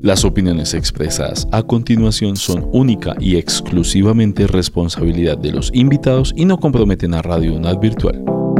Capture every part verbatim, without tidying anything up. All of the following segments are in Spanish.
Las opiniones expresadas a continuación son única y exclusivamente responsabilidad de los invitados y no comprometen a Radio UNAD Virtual.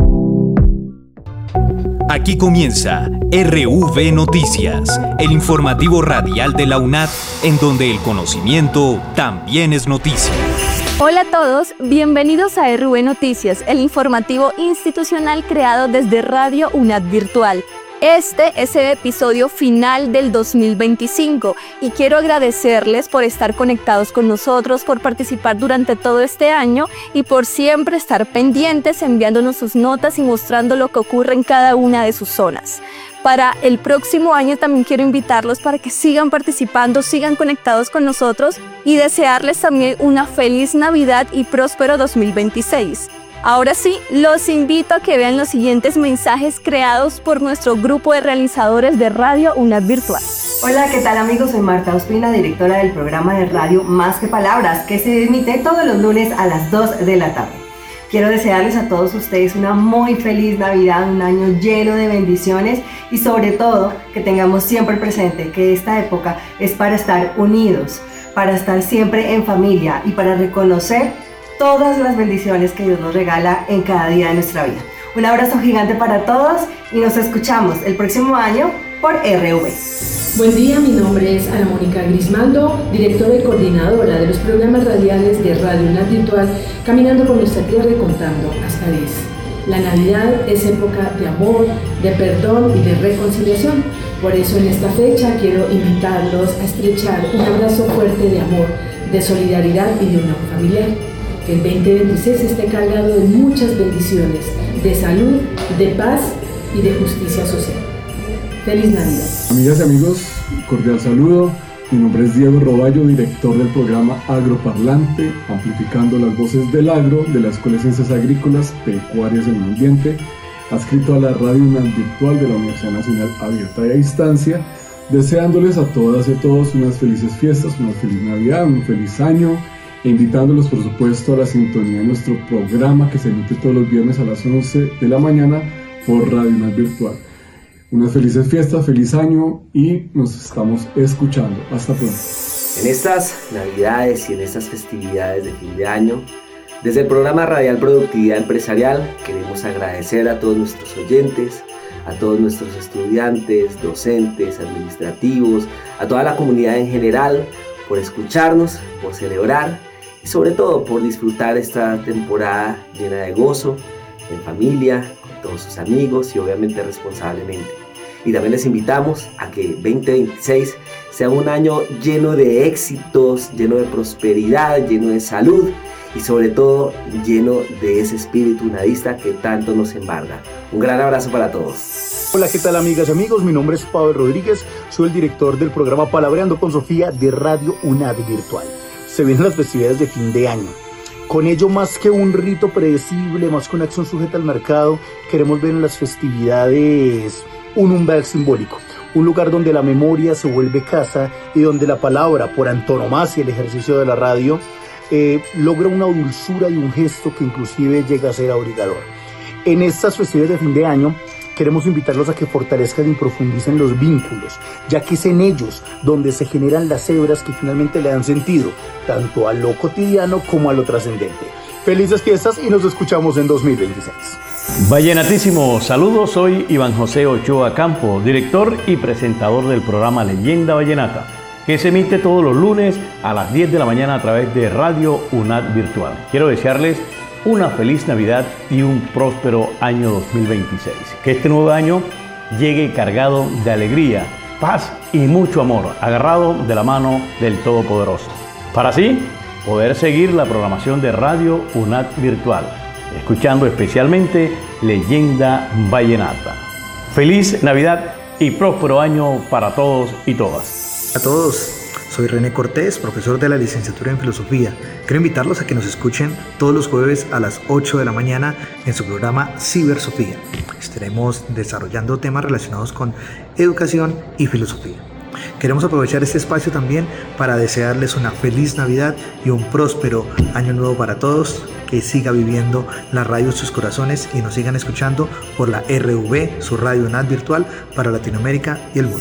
Aquí comienza R V Noticias, el informativo radial de la UNAD, en donde el conocimiento también es noticia. Hola a todos, bienvenidos a R V Noticias, el informativo institucional creado desde Radio UNAD Virtual. Este es el episodio final del dos mil veinticinco y quiero agradecerles por estar conectados con nosotros, por participar durante todo este año y por siempre estar pendientes, enviándonos sus notas y mostrando lo que ocurre en cada una de sus zonas. Para el próximo año también quiero invitarlos para que sigan participando, sigan conectados con nosotros y desearles también una feliz Navidad y próspero dos mil veintiséis. Ahora sí, los invito a que vean los siguientes mensajes creados por nuestro grupo de realizadores de Radio UNAD Virtual. Hola, ¿qué tal amigos? Soy Marta Ospina, directora del programa de radio Más que Palabras, que se emite todos los lunes a las dos de la tarde. Quiero desearles a todos ustedes una muy feliz Navidad, un año lleno de bendiciones y sobre todo que tengamos siempre presente que esta época es para estar unidos, para estar siempre en familia y para reconocer todas las bendiciones que Dios nos regala en cada día de nuestra vida. Un abrazo gigante para todos y nos escuchamos el próximo año por R V. Buen día, mi nombre es Ana Mónica Grismaldo, directora y coordinadora de los programas radiales de Radio UNAD Virtual, Caminando por nuestra tierra y contando hasta diez. La Navidad es época de amor, de perdón y de reconciliación. Por eso en esta fecha quiero invitarlos a estrechar un abrazo fuerte de amor, de solidaridad y de unión familiar. Que el veinte veintiséis esté cargado de muchas bendiciones, de salud, de paz y de justicia social. ¡Feliz Navidad! Amigas y amigos, cordial saludo. Mi nombre es Diego Roballo, director del programa Agroparlante, amplificando las voces del agro de la Escuela de Ciencias Agrícolas, Pecuarias y Medio Ambiente, adscrito a la Radio UNAD Virtual de la Universidad Nacional Abierta y a Distancia, deseándoles a todas y a todos unas felices fiestas, una feliz Navidad, un feliz año, e invitándolos por supuesto a la sintonía de nuestro programa que se emite todos los viernes a las once de la mañana por Radio UNAD Virtual. Unas felices fiestas, feliz año y nos estamos escuchando. Hasta pronto. En estas Navidades y en estas festividades de fin de año, desde el programa Radial Productividad Empresarial queremos agradecer a todos nuestros oyentes, a todos nuestros estudiantes, docentes, administrativos, a toda la comunidad en general por escucharnos, por celebrar y sobre todo por disfrutar esta temporada llena de gozo, en familia, con todos sus amigos y obviamente responsablemente. Y también les invitamos a que veinte veintiséis sea un año lleno de éxitos, lleno de prosperidad, lleno de salud y sobre todo lleno de ese espíritu unadista que tanto nos embarga. Un gran abrazo para todos. Hola, ¿qué tal amigas y amigos? Mi nombre es Pablo Rodríguez, soy el director del programa Palabreando con Sofía de Radio UNAD Virtual. Se vienen las festividades de fin de año. Con ello, más que un rito predecible, más que una acción sujeta al mercado, queremos ver en las festividades un umbral simbólico, un lugar donde la memoria se vuelve casa y donde la palabra, por antonomasia, el ejercicio de la radio, eh, logra una dulzura y un gesto que inclusive llega a ser obligador. En estas festividades de fin de año, queremos invitarlos a que fortalezcan y profundicen los vínculos, ya que es en ellos donde se generan las hebras que finalmente le dan sentido, tanto a lo cotidiano como a lo trascendente. Felices fiestas y nos escuchamos en dos mil veintiséis. Vallenatísimo, saludos, soy Iván José Ochoa Campo, director y presentador del programa Leyenda Vallenata, que se emite todos los lunes a las diez de la mañana a través de Radio UNAD Virtual. Quiero desearles una feliz Navidad y un próspero año dos mil veintiséis. Que este nuevo año llegue cargado de alegría, paz y mucho amor, agarrado de la mano del Todopoderoso. Para así poder seguir la programación de Radio UNAD Virtual, escuchando especialmente Leyenda Vallenata. Feliz Navidad y próspero año para todos y todas. A todos. Soy René Cortés, profesor de la licenciatura en Filosofía. Quiero invitarlos a que nos escuchen todos los jueves a las ocho de la mañana en su programa Cibersofía. Estaremos desarrollando temas relacionados con educación y filosofía. Queremos aprovechar este espacio también para desearles una feliz Navidad y un próspero año nuevo para todos. Que siga viviendo la radio en sus corazones y nos sigan escuchando por la R V, su radio UNAD virtual para Latinoamérica y el mundo.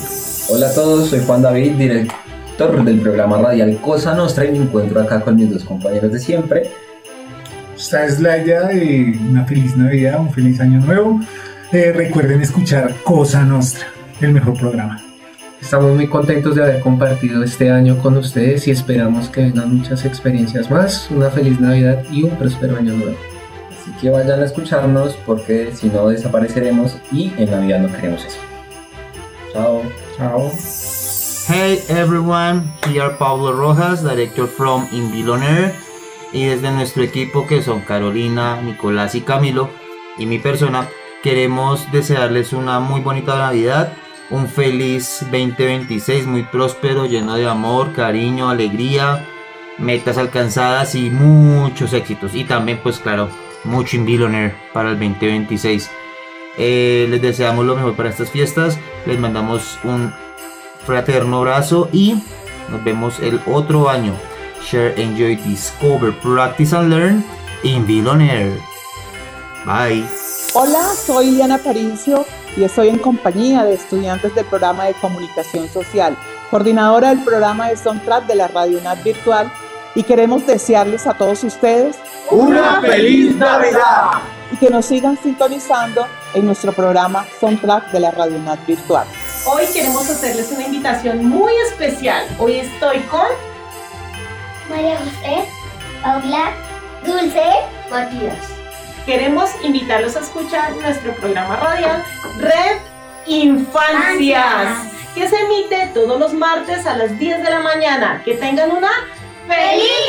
Hola a todos, soy Juan David, director del programa radial Cosa Nostra y me encuentro acá con mis dos compañeros de siempre. Esta es la idea de una feliz Navidad, un feliz año nuevo. Eh, recuerden escuchar Cosa Nostra, el mejor programa. Estamos muy contentos de haber compartido este año con ustedes y esperamos que vengan muchas experiencias más, una feliz Navidad y un próspero año nuevo. Así que vayan a escucharnos porque si no desapareceremos y en Navidad no queremos eso. Chao. Chao. Hey everyone, here Pablo Rojas, director from Invilonaire, y desde nuestro equipo que son Carolina, Nicolás y Camilo y mi persona, queremos desearles una muy bonita Navidad, un feliz veinte veintiséis muy próspero, lleno de amor, cariño, alegría, metas alcanzadas y muchos éxitos, y también pues claro, mucho Invilonaire para el veinte veintiséis. Eh, les deseamos lo mejor para estas fiestas, les mandamos un fraterno abrazo y nos vemos el otro año. Share, enjoy, discover, practice and learn Invilonaire. Bye. Hola, soy Liana Paricio y estoy en compañía de estudiantes del programa de comunicación social, coordinadora del programa de Soundtrack de la Radio UNAD Virtual, y queremos desearles a todos ustedes ¡una feliz Navidad! Y que nos sigan sintonizando en nuestro programa Soundtrack de la Radio UNAD Virtual. Hoy queremos hacerles una invitación muy especial. Hoy estoy con María José, Paula, Dulce, Matías. Queremos invitarlos a escuchar nuestro programa radial Red Infancias, que se emite todos los martes a las diez de la mañana. Que tengan una ¡feliz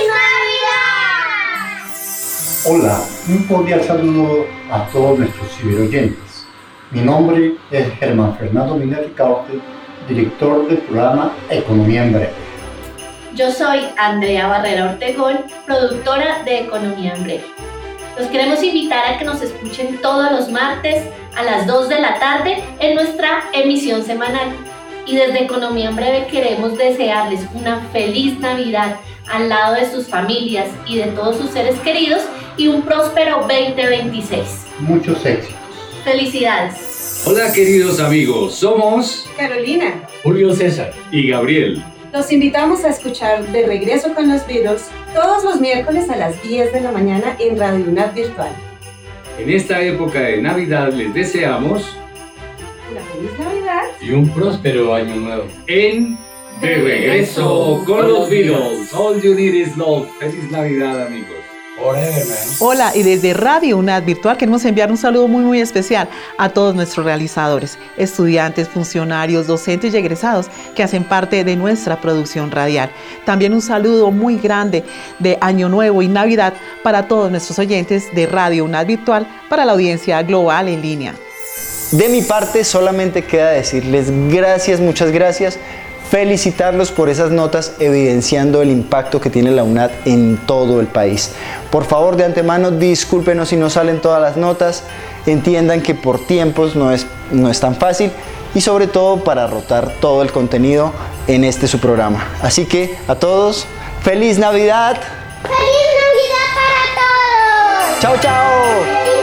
Navidad! Hola, un cordial saludo a todos nuestros ciberoyentes. Mi nombre es Germán Fernando Mina Ricaurte, director del programa Economía en Breve. Yo soy Andrea Barrera Ortegón, productora de Economía en Breve. Los queremos invitar a que nos escuchen todos los martes a las dos de la tarde en nuestra emisión semanal. Y desde Economía en Breve queremos desearles una feliz Navidad al lado de sus familias y de todos sus seres queridos y un próspero veinte veintiséis. Muchos éxitos. Felicidades. Hola queridos amigos, somos Carolina, Julio César y Gabriel. Los invitamos a escuchar De Regreso con los Beatles todos los miércoles a las diez de la mañana en Radio UNAD Virtual. En esta época de Navidad les deseamos una feliz Navidad y un próspero año nuevo. En De Regreso con los Beatles. All you need is love. Feliz Navidad, amigos. Hola, y desde Radio UNAD Virtual queremos enviar un saludo muy muy especial a todos nuestros realizadores, estudiantes, funcionarios, docentes y egresados que hacen parte de nuestra producción radial. También un saludo muy grande de Año Nuevo y Navidad para todos nuestros oyentes de Radio UNAD Virtual, para la audiencia global en línea. De mi parte solamente queda decirles gracias, muchas gracias. Felicitarlos por esas notas evidenciando el impacto que tiene la UNAD en todo el país. Por favor, de antemano, discúlpenos si no salen todas las notas, entiendan que por tiempos no es, no es tan fácil y sobre todo para rotar todo el contenido en este su programa. Así que a todos, ¡feliz Navidad! ¡Feliz Navidad para todos! ¡Chao, chao!